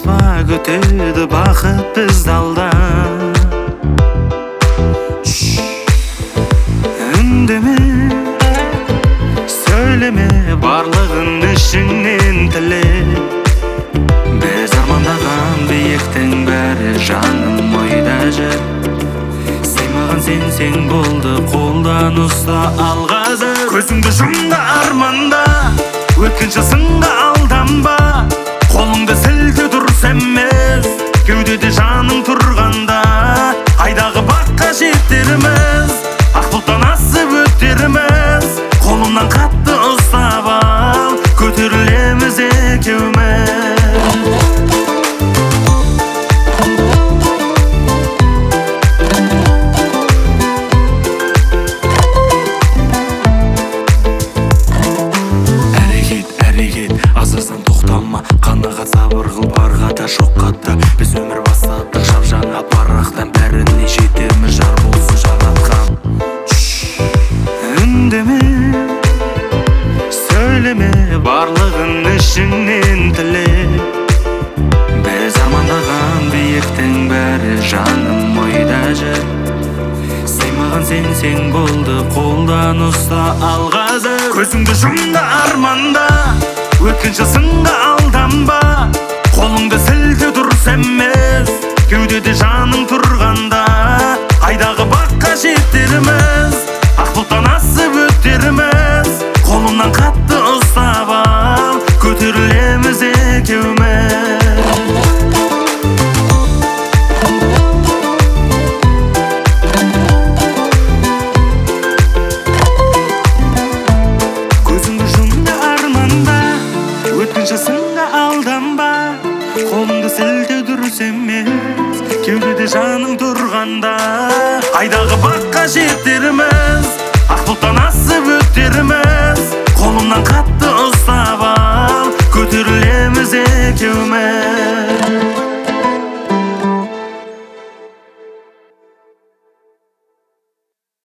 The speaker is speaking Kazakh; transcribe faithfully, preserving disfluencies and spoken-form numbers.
Unutma көтеді бақыт бізді алда. Үндеме, сөйлеме, барлығын ішіңнен тіле. Біз армандаған биіктің бәрі жаным ойда жүр. Сыймаған сенсең болды, қолдан ұста ал қазір. Көзіңді жұмда арманда, өткінші сынға алданба. Қолыңды сілте дұрыс емес, кеудеде жаның тұрғанда. Айдағы баққа жетеріміз, ақ бұлттан асып өтеріміз. Қолымнан қатты ұстап ал, көтерілеміз екеуміз. Азырсан тоқтама, қанағат сабыр қыл, барға да жоққа да. Біз өмір бастадық жап жаңа парақтан, бәріне жетерміз жар болсын жаратқан. Үндеме, сөйлеме, барлығын ішіңнен тіле. Біз армандаған биіктің бәрі жаным ойда жүр. Сыймаған сенсең болды, қолдан ұста ал қазір. Көзіңді жұмда арманда, өткінші сынға алданба. Қолыңды сілте дұрыс емес, кеудеде жаның тұрғанда. Айдағы баққа жетеріміз, ақ бұлттан асып өтеріміз. Қолымнан қатты ұстап ал, көтерілеміз екеуміз. Жасыңға алданба, қолыңды сілте дұрыс емес, кеудеде жаның тұрғанда. Айдағы баққа жетеріміз, ақ бұлттан асып өтеріміз. Қолымнан қатты ұстап ал, көтерілеміз екеуміз.